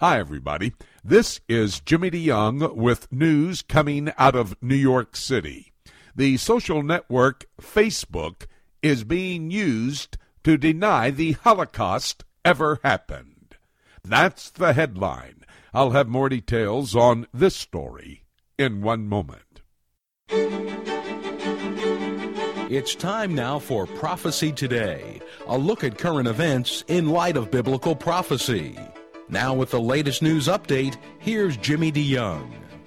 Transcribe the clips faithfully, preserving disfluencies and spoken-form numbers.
Hi, everybody. This is Jimmy DeYoung with news coming out of New York City. The social network Facebook is being used to deny the Holocaust ever happened. That's the headline. I'll have more details on this story in one moment. It's time now for Prophecy Today, a look at current events in light of biblical prophecy. Now with the latest news update, here's Jimmy DeYoung.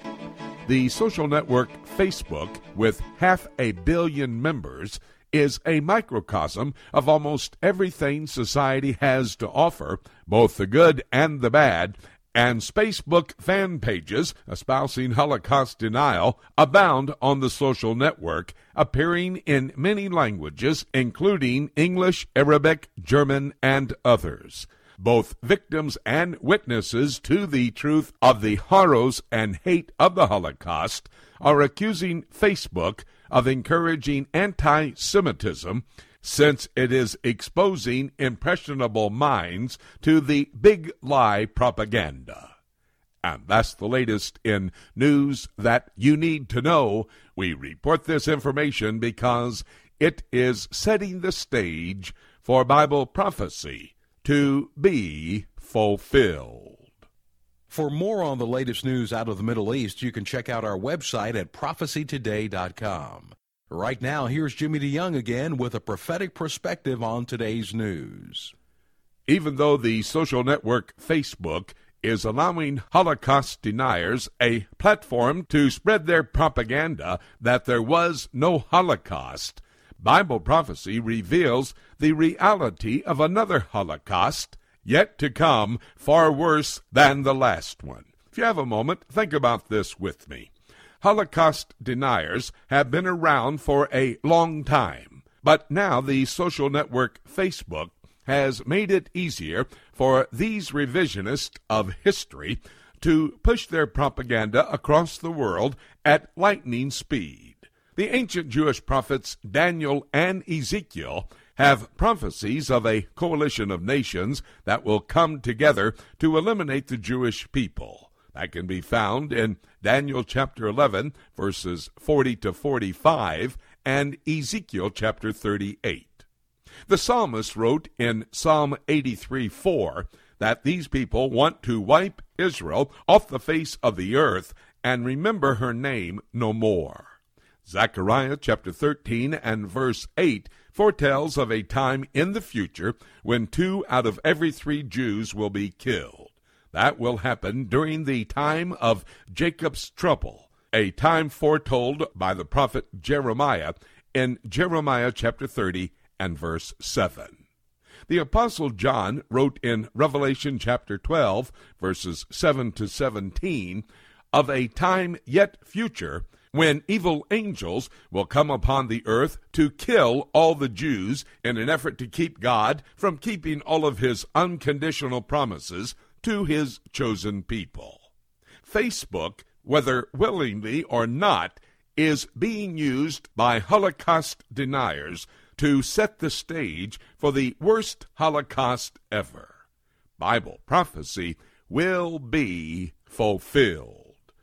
The social network Facebook, with half a billion members, is a microcosm of almost everything society has to offer, both the good and the bad, and Facebook fan pages espousing Holocaust denial abound on the social network, appearing in many languages, including English, Arabic, German, and others. Both victims and witnesses to the truth of the horrors and hate of the Holocaust are accusing Facebook of encouraging anti-Semitism, since it is exposing impressionable minds to the big lie propaganda. And that's the latest in news that you need to know. We report this information because it is setting the stage for Bible prophecy to be fulfilled. For more on the latest news out of the Middle East, you can check out our website at prophecy today dot com. Right now, here's Jimmy DeYoung again with a prophetic perspective on today's news. Even though the social network Facebook is allowing Holocaust deniers a platform to spread their propaganda that there was no Holocaust, Bible prophecy reveals the reality of another Holocaust yet to come, far worse than the last one. If you have a moment, think about this with me. Holocaust deniers have been around for a long time, but now the social network Facebook has made it easier for these revisionists of history to push their propaganda across the world at lightning speed. The ancient Jewish prophets Daniel and Ezekiel have prophecies of a coalition of nations that will come together to eliminate the Jewish people. That can be found in Daniel chapter eleven, verses forty to forty-five, and Ezekiel chapter thirty-eight. The psalmist wrote in Psalm eighty-three four that these people want to wipe Israel off the face of the earth and remember her name no more. Zechariah chapter thirteen and verse eight foretells of a time in the future when two out of every three Jews will be killed. That will happen during the time of Jacob's trouble, a time foretold by the prophet Jeremiah in Jeremiah chapter thirty and verse seven. The Apostle John wrote in Revelation chapter twelve, verses seven to seventeen, of a time yet future when evil angels will come upon the earth to kill all the Jews in an effort to keep God from keeping all of his unconditional promises to his chosen people. Facebook, whether willingly or not, is being used by Holocaust deniers to set the stage for the worst Holocaust ever. Bible prophecy will be fulfilled.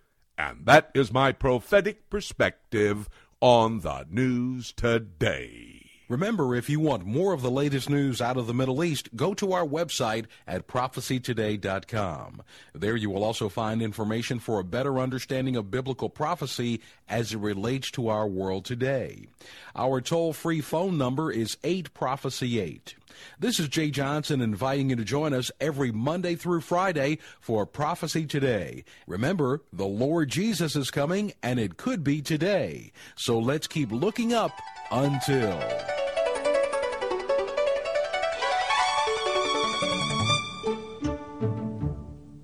And that is my prophetic perspective on the news today. Remember, if you want more of the latest news out of the Middle East, go to our website at prophecy today dot com. There you will also find information for a better understanding of biblical prophecy as it relates to our world today. Our toll-free phone number is eight prophecy eight. This is Jay Johnson inviting you to join us every Monday through Friday for Prophecy Today. Remember, the Lord Jesus is coming, and it could be today. So let's keep looking up until...